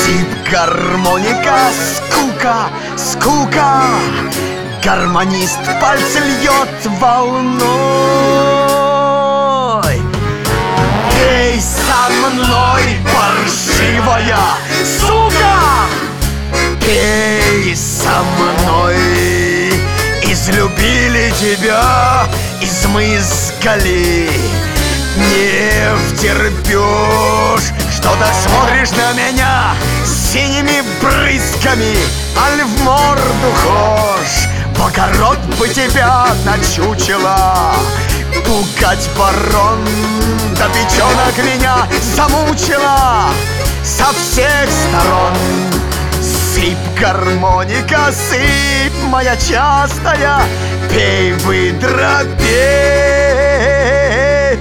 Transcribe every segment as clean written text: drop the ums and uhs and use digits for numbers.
Гармоника, скука, скука. Гармонист пальцы льет волной. Пей со мной, паршивая сука. Пей со мной. Излюбили тебя, измыскали. Не втерпешь, что так смотришь на меня синими брызгами, аль в морду хошь. В огород бы тебя начучила, пугать ворон, да печенок меня замучила со всех сторон. Сыпь, гармоника, сыпь, моя частая, пей, выдра, пей.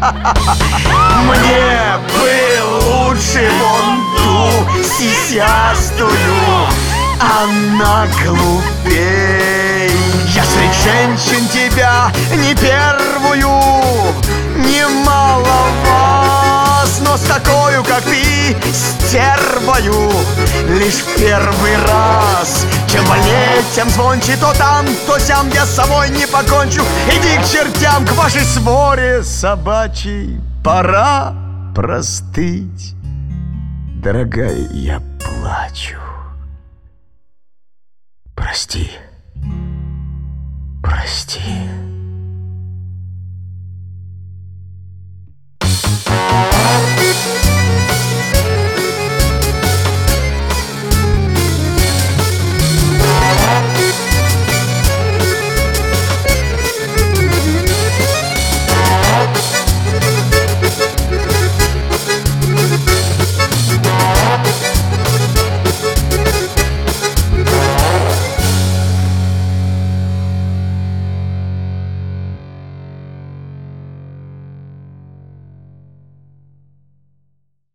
Мне бы лучше вон ту сисястую, она глупей. Я среди женщин тебя не первую, немало вас, но с такою, как ты, стервою, лишь первый раз. Чем больнее, тем звонче, то там, то сям, я с собой не покончу. Иди к чертям, к вашей своре собачьей. Пора простыть, дорогая, я плачу. Прости, прости.